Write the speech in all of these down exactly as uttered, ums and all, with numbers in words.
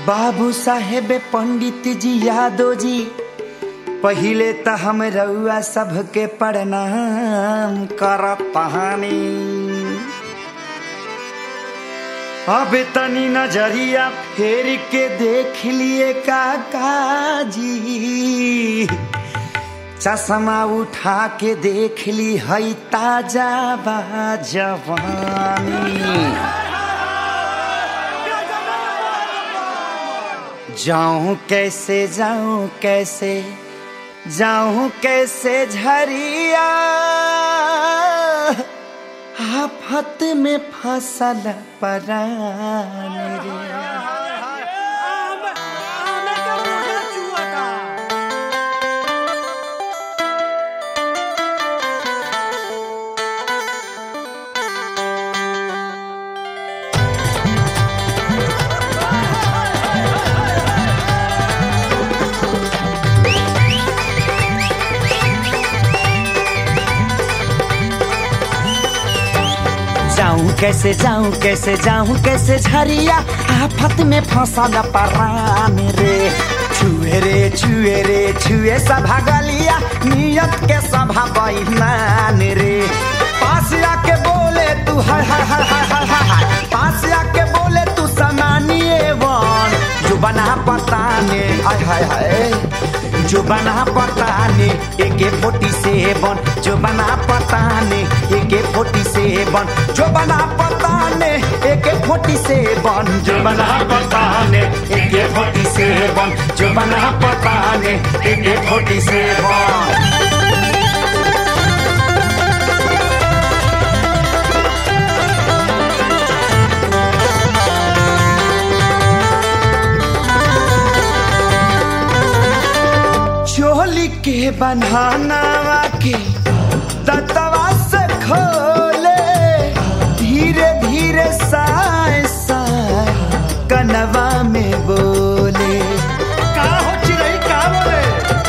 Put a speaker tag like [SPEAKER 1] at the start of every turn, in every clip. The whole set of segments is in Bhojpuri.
[SPEAKER 1] बाबू साहेब पंडित जी यादव जी पहिले त हम रउआ सबके प्रणाम करतानी। अब तनी नजरिया फेर के देख लिए काका जी, चश्मा उठा के देख ली हई ताजा बा जवानी। जाऊं कैसे जाऊं कैसे जाऊं कैसे झरिया, आफत में फसल परान रे। जाऊं कैसे जाऊं कैसे जाऊं कैसे झरिया, आफत में फसल परान रे। छुए रे छुए रे छुए सभा गलिया, नियत के सभा बहिमान रे। पास आके बोले तू हाय हाय हाय हाय हाय हाय, पास आके बोले तू समानिए वन, जो बना पता ने हाय हाय हाय, जो बना पता ने एके फोर्टी सेवन, जो बना पता ने एके फोर्टी सेवन, जो बना पता ने एके फोर्टी सेवन, जो बना पता ने एके फोर्टी सेवन, जो बना पता ने एके फोर्टी सेवन। चोली के बन्हाना के दतवा से खोले, धीरे धीरे साए साए कनवा में बोले। का हो चिरई का बोले,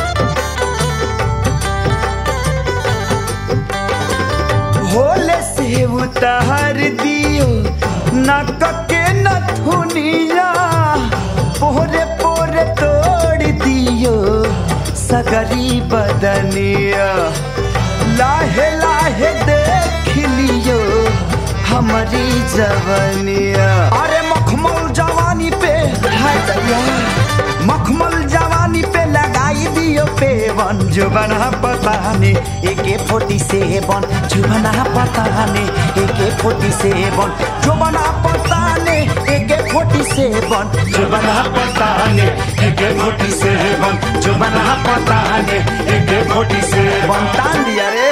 [SPEAKER 1] भोले से उतार दियो नक के नथुनिया, पोरे पोरे तोड़ दियो सगरी बदनिया। लाहे लाहे देख लियो हमारी जवानिया। अरे मखमल जवानी पे है दैया, मखमल जवानी पे लगाई दियो पेवन, जो बना पता ने एके फोर्टी सेवन, जो बना पता ने एके फोर्टी सेवन, जो बना पता ने एके फोर्टी सेवन, जो बना पता ने एके फोर्टी सेवन, जो बना पता ने एके फोर्टी सेवन। तान दिया रे।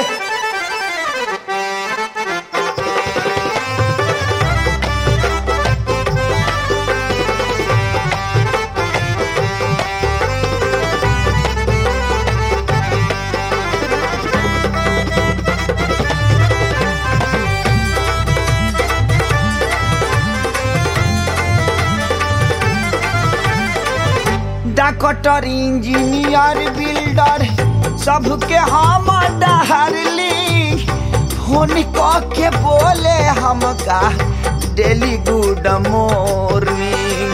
[SPEAKER 1] डॉक्टर इंजीनियर बिल्डर सबके हम डहरली, फोन के बोले हमका डेली गुड मॉर्निंग।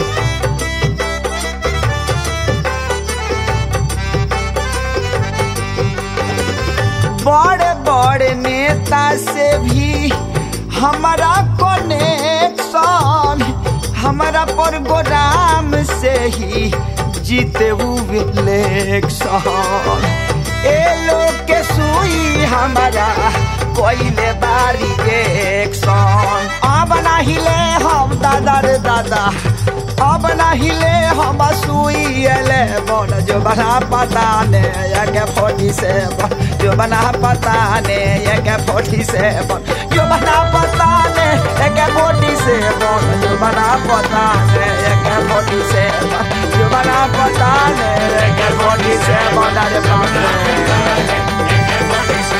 [SPEAKER 1] बड़े बड़े नेता से भी हमारा कनेक्शन, हमारा प्रोग्राम से ही जीते हुए इलेक्शन। ए लोग के सुई हमारा कोयले बारी एक्शन। अब नहीं ले हम दादा रे दादा, अब नहीं ले हम सुई एलेवन, जो बना पता ने एके फोर्टी सेवन, जो बना पता ने एके फोर्टी सेवन, जो बना पता ने एके फोर्टी सेवन, जो बना पता ने एके फोर्टी सेवन, जो बना पता ने एके फोर्टी सेवन। अरे बाप रे।